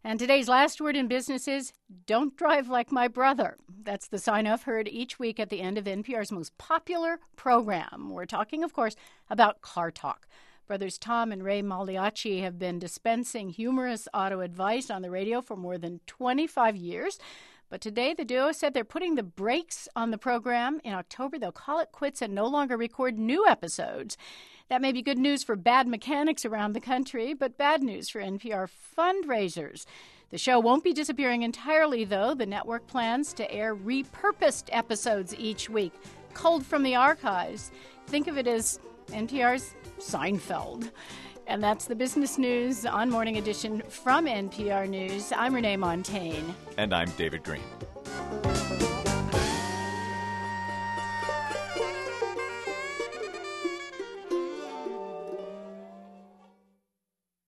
And today's last word in business is, don't drive like my brother. That's the sign-off heard each week at the end of NPR's most popular program. We're talking, of course, about car talk. Brothers Tom and Ray Magliacci have been dispensing humorous auto advice on the radio for more than 25 years. But today, the duo said they're putting the brakes on the program. In October, they'll call it quits and no longer record new episodes. That may be good news for bad mechanics around the country, but bad news for NPR fundraisers. The show won't be disappearing entirely, though. The network plans to air repurposed episodes each week, culled from the archives. Think of it as NPR's Seinfeld. And that's the business news on Morning Edition from NPR News. I'm Renee Montagne. And I'm David Green.